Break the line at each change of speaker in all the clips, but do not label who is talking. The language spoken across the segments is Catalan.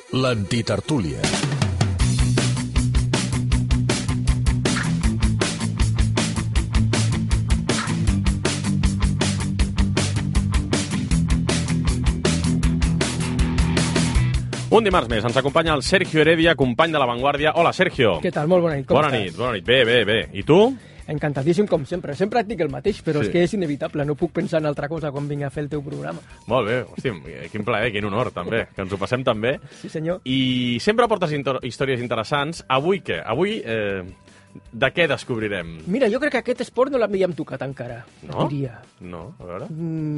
L'antitertúlia.
Un dimarts més. Ens acompanya el Sergio Heredia, company de La Vanguardia. Hola, Sergio.
Què tal? Molt bona nit. Com
Bona
estàs?
nit, bona nit. Bé. I tu?
Encantadíssim, com sempre. Sempre et dic el mateix, però
Sí.
és que és inevitable. No puc pensar en altra cosa quan vinc a fer el teu programa.
Molt bé. Hòstia, quin plaer, quin honor, també. Que ens ho passem tan bé.
Sí, senyor.
I sempre portes històries interessants. Avui què? Avui, de què descobrirem?
Mira, jo crec que aquest esport no l'havíem tocat encara.
No?
Diria.
No, a veure.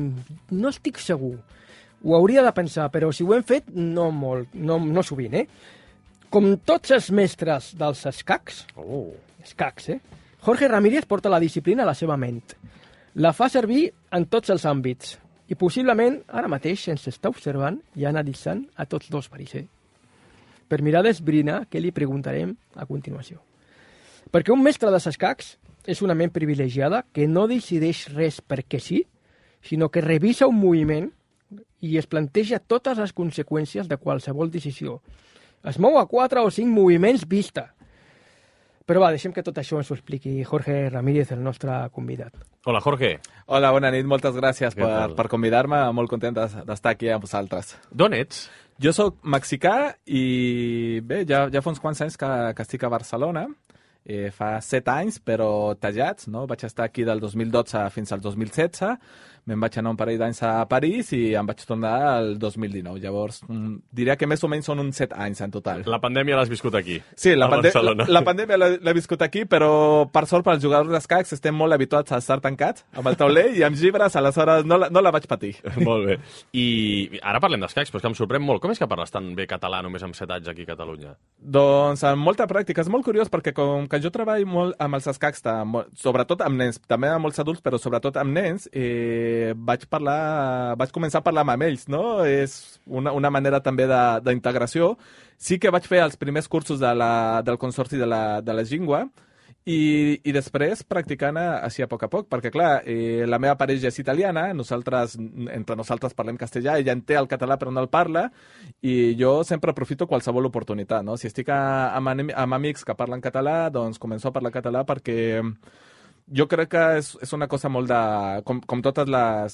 No estic segur. Ho hauria de pensar, però si ho hem fet, no molt, no sovint, Com tots els mestres dels escacs, escacs, Jorge Ramírez porta la disciplina a la seva ment. La fa servir en tots els àmbits. I possiblement, ara mateix, ens està observant i analitzant a tots dos, Parisser. Per mirar d'esbrinar què li preguntarem a continuació. Perquè un mestre dels escacs és una ment privilegiada que no decideix res perquè sí, sinó que revisa un moviment i es planteja totes les conseqüències de qualsevol decisió. Es mou a 4 o 5 moviments vista. Però va, deixem que tot això ens ho expliqui Jorge Ramírez, el nostre convidat.
Hola, Jorge.
Hola, bona nit, moltes gràcies
Què tal?
per convidar-me, molt content d'estar aquí amb vosaltres.
D'on ets?
Jo sóc mexicà i bé, ja fa uns quants anys que estic a Barcelona, fa 7 anys, però tallats, no? Vaig estar aquí del 2012 fins al 2016, me'n vaig anar un parell d'anys a París i em vaig tornar al 2019. Llavors, diria que més o menys són uns 7 anys en total.
La pandèmia l'has viscut aquí.
Sí, la
Barcelona.
pandèmia l'he viscut aquí, però per sort pels jugadors d'escacs estem molt habituats a estar tancats amb el tauler i amb llibres, aleshores no la vaig patir.
Molt bé. I ara parlem d'escacs, però és que em sorprèn molt. Com és que parles tan bé català només amb 7 anys aquí a Catalunya?
Doncs amb molta pràctica. És molt curiós perquè com que jo treballo molt amb els escacs, sobretot amb nens, també amb molts adults, però sobretot amb nens, vaig començar a parlar amb ells, no? És una manera també d'integració. Sí que vaig fer els primers cursos del Consorci de la Llengua i després practicant així a poc, perquè clar, la meva parella és italiana, entre nosaltres parlem castellà, ella en té el català però no el parla, i jo sempre aprofito qualsevol oportunitat, no? Si estic amb amics que parlen català, doncs començo a parlar català perquè jo crec que és una cosa molt de... Com totes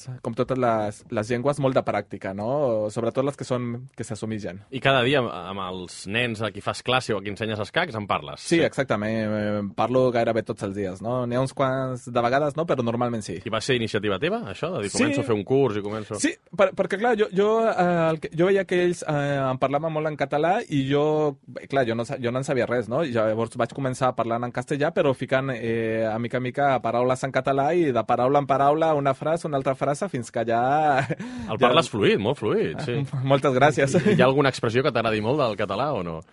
les llengües, molt de pràctica, no? Sobretot les que s'assumeixen.
I cada dia amb els nens a qui fas classe o a qui ensenyes escacs en parles?
Sí, exactament. Parlo gairebé tots els dies, no? N'hi ha uns quants de vegades, no? Però normalment sí.
I va ser iniciativa teva, això? De dir, començo a fer un curs i començo...
Sí, perquè clar, jo veia que ells em parlaven molt en català i jo no en sabia res, no? I llavors vaig començar parlant en castellà, però ficant a mica paraules en català i de paraula en paraula una frase, una altra frase, fins que ja...
El parles fluid, molt fluid, sí.
Moltes gràcies.
Hi ha alguna expressió que t'agradi molt del català o no?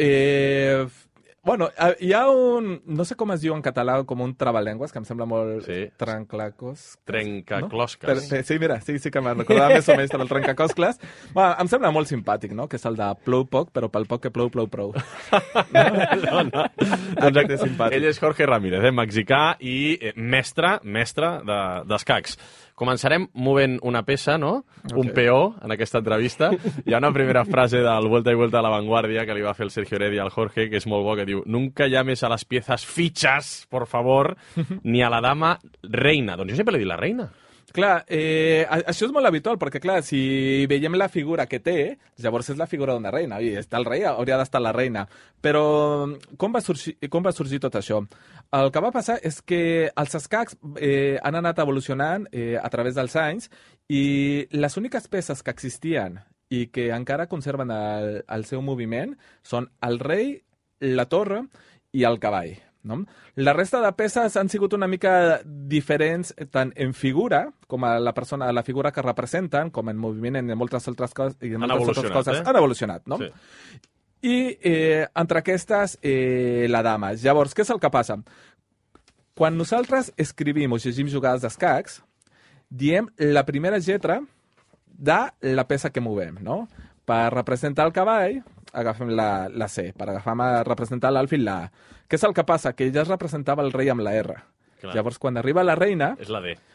Bueno, hi ha no sé com es diu en català, com un trabalengües, que em sembla molt...
Sí.
Trenclacos.
Trencaclosques.
No? Sí, mira, sí que me'n recordava més o menys del trencacoscles. Bueno, em sembla molt simpàtic, no? Que és el de plou poc, però pel poc que plou, plou prou.
No.
Exacte, simpàtic.
Ell és Jorge Ramírez, mexicà i mestre d'escacs. Començarem movent una peça, no? Okay. Un peó, en aquesta entrevista. Hi ha una primera frase del Vuelta y Vuelta a la Vanguardia que li va fer el Sergio Heredia al Jorge, que és molt bo, que diu: nunca llames a las piezas fichas, por favor, ni a la dama reina. Doncs jo sempre li dic la reina.
Clar, això és molt habitual, perquè clar, si veiem la figura que té, llavors és la figura d'una reina, i està el rei, hauria d'estar la reina. Però com va sorgir tot això? El que va passar és que els escacs han anat evolucionant a través dels anys i les úniques peces que existien i que encara conserven el seu moviment són el rei, la torre i el cavall. No? La resta de peces han sigut una mica diferents tant en figura, com a la figura que representen, com en moviment, en moltes altres coses.
Han evolucionat.
Han evolucionat, no? Sí. I entre aquestes, la dama. Llavors, què és el que passa? Quan nosaltres escrivim o llegim jugades d'escacs, diem la primera lletra de la peça que movem, no? Per representar el cavall, agafem la C. Per representar l'alfil, la A. Què és el que passa? Que ella es representava el rei amb la R.
Clar.
Llavors, quan arriba la reina...
És la D.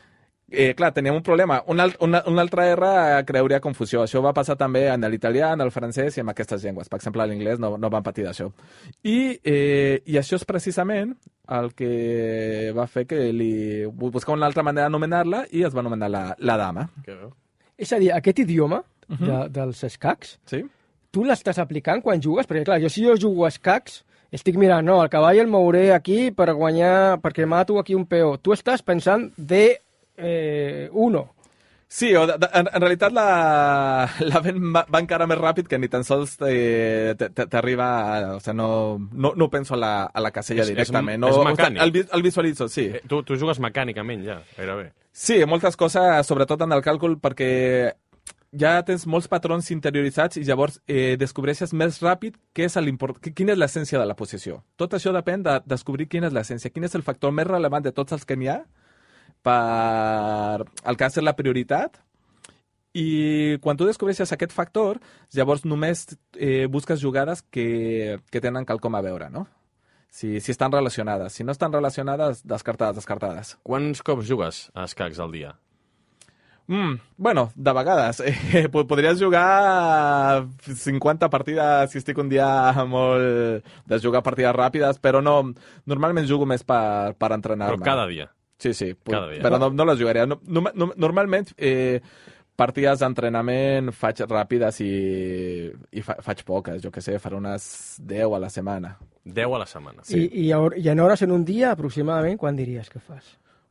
Clar, teníem un problema. Una altra R creuria confusió. Això va passar també en l'italià, en el francès i en aquestes llengües. Per exemple, l'inglès no van patir d'això. I això és precisament el que va fer que li buscar una altra manera d'anomenar-la i es va anomenar la dama.
És a dir, aquest idioma dels escacs,
Sí?
tu l'estàs aplicant quan jugues? Perquè, clar, si jo jugo a escacs, estic mirant, no, el cavall el mouré aquí per guanyar, perquè mato aquí un peó. Tu estàs pensant de uno.
Sí, en realitat la vent va encara més ràpid que ni tan sols t'arriba... O sigui, no penso a la casella directament.
És mecànic.
O sigui, el visualitzo, sí.
Tu jugues mecànicament ja, gairebé.
Sí, moltes coses, sobretot en el càlcul, perquè ja tens molts patrons interioritzats i llavors descobreixes més ràpid quina és l'essència de la posició. Tot això depèn de descobrir quina és l'essència, quin és el factor més rellevant de tots els que n'hi ha per el que ha de ser la prioritat. I quan tu descobreixes aquest factor, llavors només busques jugades que tenen quelcom a veure, no? Si estan relacionades. Si no estan relacionades, descartades.
Quants cops jugues a escacs al dia?
Bueno, de vegades. Podries jugar 50 partides si estic un dia molt de jugar partides ràpides, però no, normalment jugo més per entrenar-me.
Però cada dia?
Sí,
cada dia.
Però no les jugaria. Normalment partides d'entrenament faig ràpides i faig poques, jo què sé, faré unes 10 a la setmana.
10 a la setmana. Sí.
I en hores en un dia, aproximadament, quan diries que fas?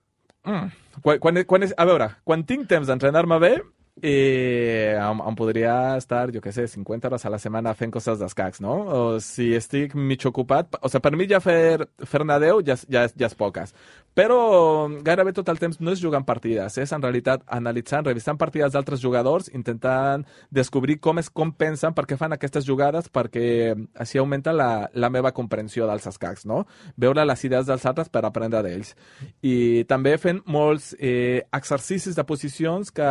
A veure, quan tinc temps d'entrenar-me bé, em podria estar, jo què sé, 50 hores a la setmana fent coses d'escacs, no? O si estic mig ocupat... O sigui, per mi ja fer-ne 10 ja és poques. Però gairebé tot el temps no és jugant partides, és en realitat analitzant, revisant partides d'altres jugadors, intentant descobrir com pensen, per què fan aquestes jugades, perquè així augmenta la meva comprensió dels escacs, no? Veure les idees dels altres per aprendre d'ells. I també fent molts exercicis de posicions que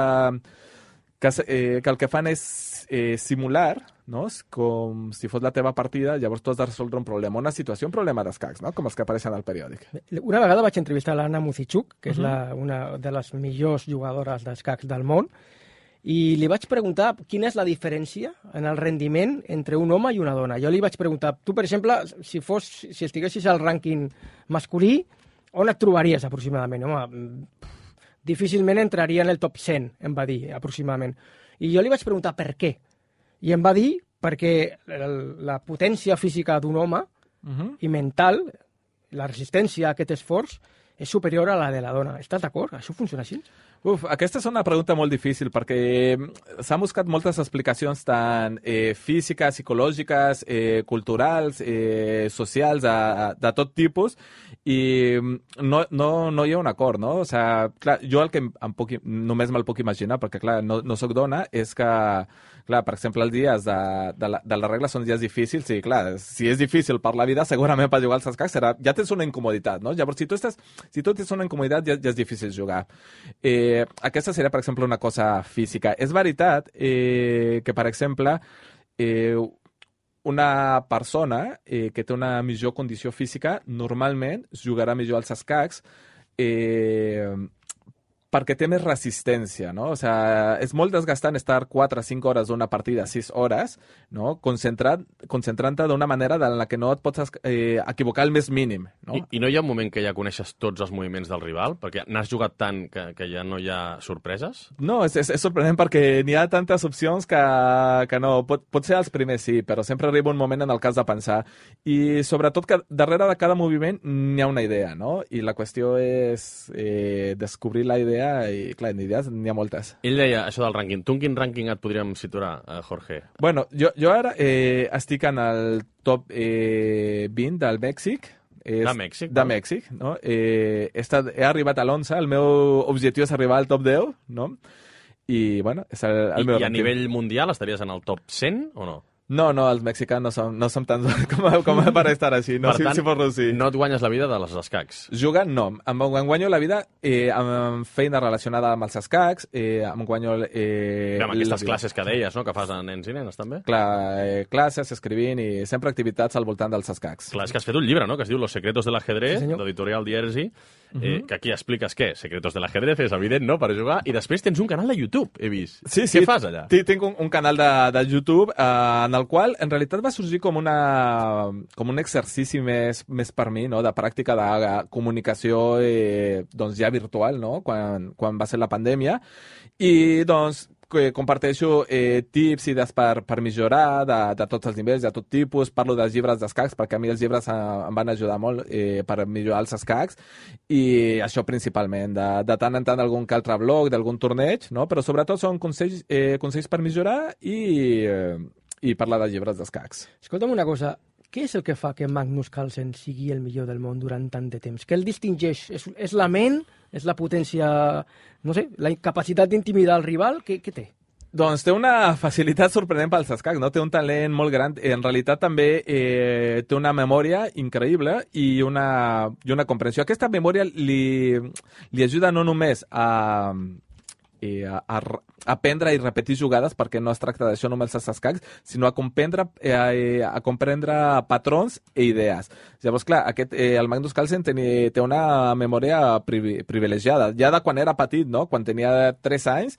el que fan és simular, no? Com si fos la teva partida, llavors tu has de resoldre un problema, una situació, un problema d'escacs, no? Com els que apareixen al periòdic.
Una vegada vaig entrevistar l'Anna Muzichuk, que és una de les millors jugadores d'escacs del món, i li vaig preguntar quina és la diferència en el rendiment entre un home i una dona. Jo li vaig preguntar, tu, per exemple, si estiguessis al rànquing masculí, on et trobaries aproximadament? Home, difícilment entraria en el top 100, em va dir, aproximadament. I jo li vaig preguntar per què. I em va dir perquè la potència física d'un home i mental, la resistència a aquest esforç, és superior a la de la dona. Estàs d'acord? Això funciona així?
Aquesta és una pregunta molt difícil perquè s'han buscat moltes explicacions tant físiques, psicològiques, culturals, socials, de tot tipus, i no hi ha un acord, no? O sigui, clar, jo el que només me'l puc imaginar, perquè clar, no soc dona, és que, clar, per exemple, els dies de la regla són dies difícils, i clar, si és difícil per la vida, segurament per jugar als escacs ja tens una incomoditat, no? Llavors, si tu tens una incomoditat, ja és difícil jugar. Aquesta seria, per exemple, una cosa física. És veritat que, per exemple, una persona que té una millor condició física normalment jugarà millor als escacs perquè té més resistència, no? O sigui, és molt desgastant estar 4 o 5 hores d'una partida, 6 hores, no? Concentrant-te d'una manera en la que no et pots equivocar el més mínim, no?
I no hi ha un moment que ja coneixes tots els moviments del rival? Perquè n'has jugat tant que ja no hi ha sorpreses?
No, és sorprenent perquè n'hi ha tantes opcions que no. Pot ser els primers, sí, però sempre arriba un moment en el cas de pensar. I sobretot que darrere de cada moviment n'hi ha una idea, no? I la qüestió és descobrir la idea i, clar, d'idees n'hi ha moltes.
Ell deia això del rànquing. Tu en quin rànquing et podríem situar, Jorge?
Bueno, jo ara estic en el top 20 del Mèxic.
De Mèxic?
De Mèxic, no? He arribat a l'11, el meu objectiu és arribar al top 10, no? I, bueno, és el meu rànquing.
I a nivell mundial estaries en el top 100 o no?
No, els mexicans no som tan com per estar així. No,
per tant,
si fos sí.
No et guanyes la vida de les escacs.
Jugant, no. Em guanyo la vida amb feina relacionada amb els escacs, em guanyo...
amb aquestes classes que deies, no?, que fas a nens i nenes, també.
Clar, classes, escrivint i sempre activitats al voltant dels escacs.
Clar, és que has fet un llibre, no?, que es diu Los secretos del ajedrez, d'editorial Dierzi, que aquí expliques què? Secretos de l'ajedrez, és evident, no?, per jugar, i després tens un canal de YouTube, he vist.
Sí,
Què fas allà?
Tinc un canal de YouTube en el qual en realitat va sorgir com un exercici més per mi, no?, de pràctica de comunicació doncs ja virtual, no?, quan va ser la pandèmia, i doncs comparteixo tips i idees per millorar de tots els nivells, de tot tipus. Parlo dels llibres d'escacs, perquè a mi els llibres em van ajudar molt per millorar els escacs, i això principalment. De tant en tant algun que altre blog, d'algun torneig, no? Però sobretot són consells per millorar i parlar de llibres d'escacs.
Escolta'm una cosa, què és el que fa que Magnus Carlsen sigui el millor del món durant tant de temps? Què el distingeix? És la ment? És la potència, no sé, la incapacitat d'intimidar el rival? Què té?
Doncs té una facilitat sorprenent pels escacs, no? Té un talent molt gran. En realitat també té una memòria increïble i una comprensió. Aquesta memòria li ajuda no només a aprendre i repetir jugades, perquè no es tracta d'això només als escacs, sinó a comprendre patrons i idees. Llavors, clar, el Magnus Carlsen té una memòria privilegiada. Ja de quan era petit, no?, quan tenia 3 anys,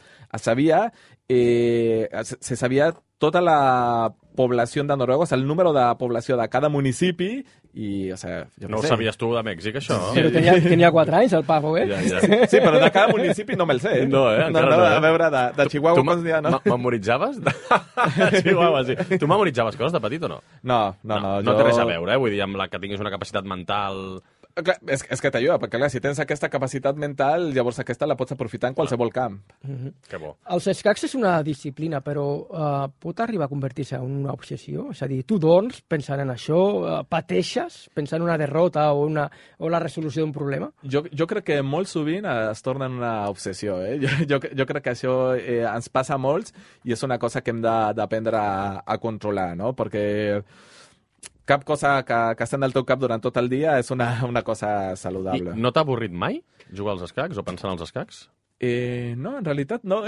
se sabia tota la població de Noruega, o sigui, el número de població de cada municipi, i, o sigui, jo
no ho sabies tu de Mèxic, això?
Però tenia 4 anys, el pavo,
Ja.
Sí, però de cada municipi no me'l sé.
No,
a veure, de Chihuahua quants n'hi ha, no?
Memoritzaves? Chihuahua, sí. Tu memoritzaves coses de petit o no?
No.
No té res a veure, vull dir, amb que tinguis una capacitat mental...
Clar, és que t'ajuda, perquè clar, si tens aquesta capacitat mental, llavors aquesta la pots aprofitar en qualsevol camp.
Que bo.
Els escacs és una disciplina, però pot arribar a convertir-se en una obsessió? És a dir, tu dorms pensant en això, pateixes pensant en una derrota o la resolució d'un problema?
Jo crec que molt sovint es torna en una obsessió. Jo crec que això ens passa a molts i és una cosa que hem d'aprendre a controlar, no? Perquè cap cosa que està en el teu cap durant tot el dia és una cosa saludable.
I no t'ha avorrit mai jugar als escacs o pensar en els escacs?
No, en realitat no.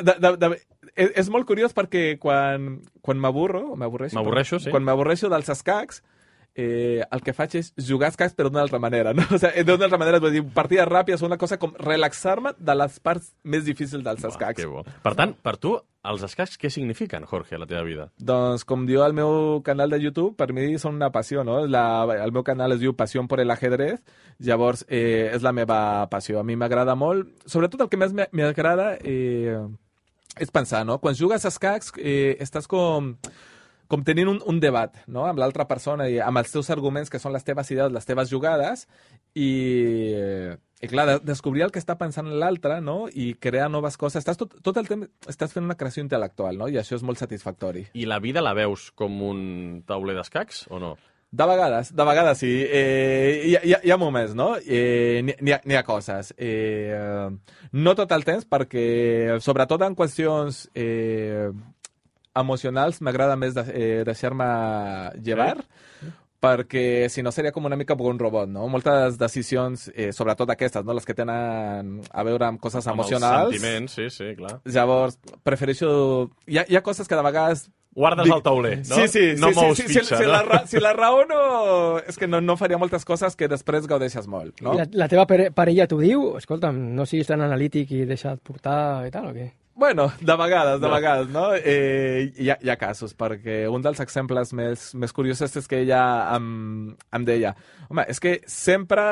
És molt curiós perquè quan m'avorreixo,
sí.
Quan m'avorreixo dels escacs, el que faig és jugar escacs però d'una altra manera, no? O sigui, d'una altra manera, vull dir, partides ràpides, una cosa com relaxar-me de les parts més difícils dels escacs.
Que bo. Per tant, per tu, els escacs què signifiquen, Jorge, a la teva vida?
Doncs, com diu el meu canal de YouTube, per mi són una passió, no? El meu canal es diu Pasión por el ajedrez, llavors és la meva passió. A mi m'agrada molt, sobretot el que més m'agrada és pensar, no? Quan jugues escacs estàs com tenint un debat, no?, amb l'altra persona i amb els teus arguments, que són les teves idees, les teves jugades, i clar, descobrir el que està pensant l'altre, no?, i crear noves coses. Tot el temps estàs fent una creació intel·lectual, no?, i això és molt satisfactori.
I la vida la veus com un tauler d'escacs, o no?
De vegades sí. Hi ha moments, no? N'hi ha coses. No tot el temps, perquè sobretot en qüestions emocionals m'agrada més deixar-me llevar, perquè si no seria com una mica un robot, no? Moltes decisions, sobretot aquestes, no?, les que tenen a veure amb coses emocionals.
Amb els sentiments, sí, clar.
Llavors, prefereixo... Hi ha coses que de vegades...
Guardes el tauler, no?
Sí.
No mous fitxa, no?
Si la raó no... És que no faria moltes coses que després gaudeixes molt, no?
La teva parella t'ho diu? Escolta'm, no siguis tan analític i deixa't portar i tal, o què?
Bueno, de vegades, no? Hi ha casos, perquè un dels exemples més curiosos és que ella em deia, home, és que sempre,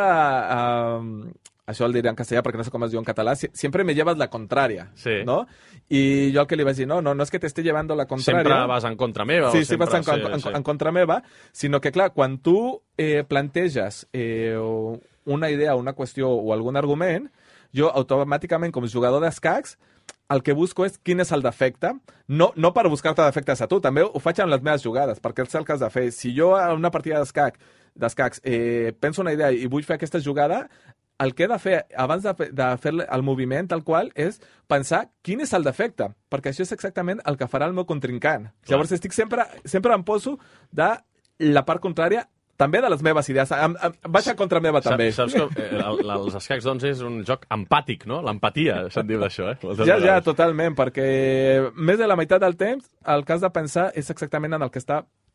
això el diré en castellà perquè no sé com es diu en català, siempre me llevas la contraria,
sí,
¿no? I jo el que li vaig dir, no es que te esté llevando la contraria.
Sempre vas en contra meva.
Sí, vas en contra meva, sinó que, clar, quan tu planteges una idea, una qüestió o algun argument, jo automàticament, com a jugador d'escacs, el que busco és quin és el defecte, no per buscar-te defectes a tu, també ho faig amb les meves jugades, perquè és el que has de fer. Si jo a una partida d'escacs penso una idea i vull fer aquesta jugada, el que he de fer abans de fer el moviment tal qual és pensar quin és el defecte, perquè això és exactament el que farà el meu contrincant. Clar. Llavors sempre em poso de la part contrària, també de les meves idees. Vaig a contra meva, també.
Saps que els escacs, doncs, és un joc empàtic, no? L'empatia, se'n diu d'això,
Ja, totalment, perquè més de la meitat del temps el que has de pensar és exactament en el que està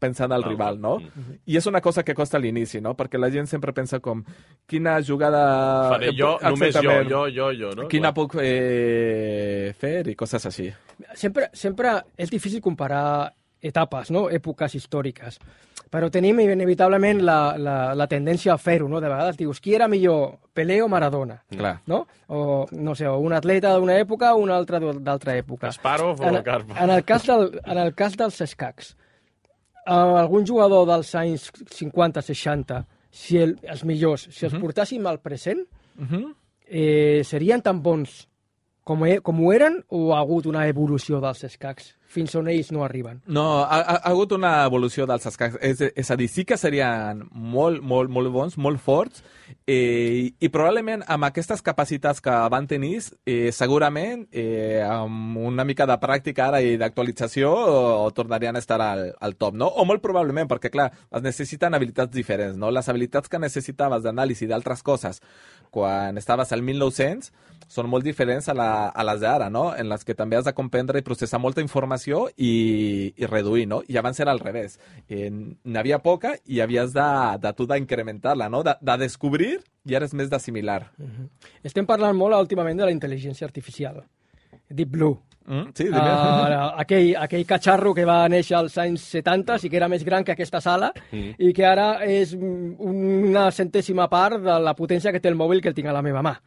pensant al rival, no? I és una cosa que costa a l'inici, no? Perquè la gent sempre pensa com, quina jugada...
Faré jo, només jo, no?
Quina puc fer i coses així.
Sempre és difícil comparar etapes, no? Èpoques històriques. Però tenim inevitablement la tendència a fer-ho, no? De vegades dius, qui era millor, Pelé o Maradona?
Clar.
No? O, no sé, un atleta d'una època o un altre d'altra època.
Kasparov o Karpov.
En el cas dels escacs, algun jugador dels anys 50-60, si els millors, si els portàssim al present, serien tan bons com ho eren o ha hagut una evolució dels escacs fins on ells no arriben?
No, ha hagut una evolució dels escacs. És a dir, sí que serien molt bons, molt forts, i probablement amb aquestes capacitats que van tenir, segurament amb una mica de pràctica ara i d'actualització tornarien a estar al top, no? O molt probablement, perquè clar, es necessiten habilitats diferents, no? Les habilitats que necessitaves d'anàlisi d'altres coses quan estaves al 1900 són molt diferents a les d'ara, no? En les que també has de comprendre i processar molta informació i reduir, no? I abans era al revés. N'hi havia poca i havies de tu d'incrementar-la, no? De descobrir i ara és més d'assimilar.
Estem parlant molt últimament de la intel·ligència artificial. Deep Blue.
Sí,
aquell catxarro que va néixer als anys 70 i que era més gran que aquesta sala i que ara és una centèsima part de la potència que té el mòbil que el tinc a la meva mà.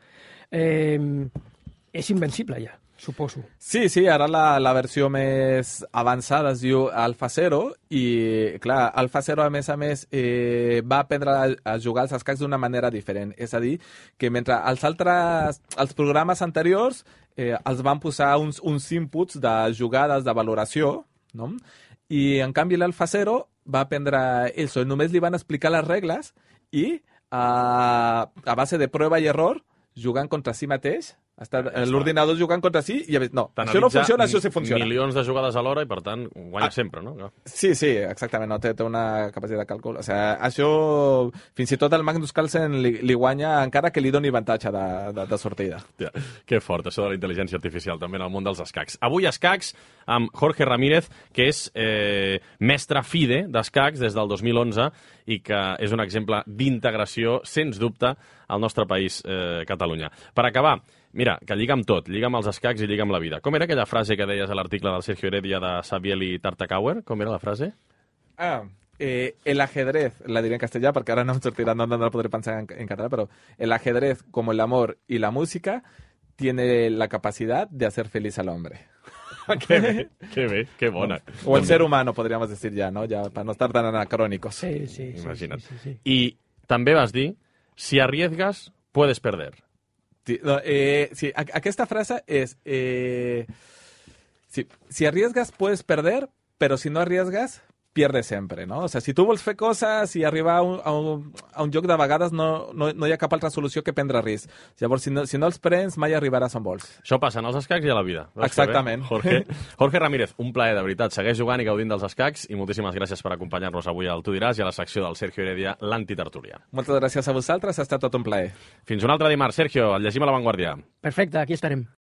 És invencible ja, suposo.
Sí, ara la versió més avançada es diu Alpha Zero i, clar, Alpha Zero, a més, va aprendre a jugar als escacs d'una manera diferent. És a dir, que mentre els programes anteriors els van posar uns inputs de jugades de valoració, no? I, en canvi, l'Alpha Zero va aprendre això. Només li van explicar les regles i, a base de prova i error, jugant contra si mateix, l'ordinador jugant contra si, i no, això no funciona, això sí funciona.
Milions de jugades alhora i, per tant, guanya sempre, no?
Sí, exactament, no? Té una capacitat de càlcul. O sigui, això, fins i tot el Magnus Carlsen li guanya encara que li doni avantatge de sortida.
Ja, que fort, això de la intel·ligència artificial, també en el món dels escacs. Avui escacs amb Jorge Ramírez, que és mestre FIDE d'escacs des del 2011 i que és un exemple d'integració, sens dubte, al nostre país, Catalunya. Per acabar, mira, que lliga amb tot, lliga amb els escacs i lliga amb la vida. Com era aquella frase que deies a l'article del Sergio Heredia de Sabiel i Tartakower? Com era la frase?
El ajedrez, la diré en castellà perquè ara no em sortirà, no la podré pensar en català, però el ajedrez, como el amor y la música, tiene la capacidad de hacer feliz al hombre.
Qué bé, qué bona.
O el ser humano, podríamos decir ya, ¿no? Ya, para no estar tan anacrónicos.
Sí.
Imagina't. Sí. I també vas dir, si arriesgas, puedes perder.
Sí, aquesta frase és si arriesgas puedes perder, pero si no arriesgas pierdes sempre, no? O sigui, si tu vols fer coses i arribar a un lloc, de vegades no hi ha cap altra solució que prendre risc. Llavors, si no els prens, mai arribaràs on vols.
Això passa en els escacs i a la vida.
Exactament.
Jorge Ramírez, un plaer, de veritat. Segueix jugant i gaudint dels escacs i moltíssimes gràcies per acompanyar-nos avui al Tu diràs i a la secció del Sergio Heredia, l'Antitertúlia.
Moltes gràcies a vosaltres, ha estat tot un plaer.
Fins un altre dimarts, Sergio, el llegim a La Vanguardia.
Perfecte, aquí estarem.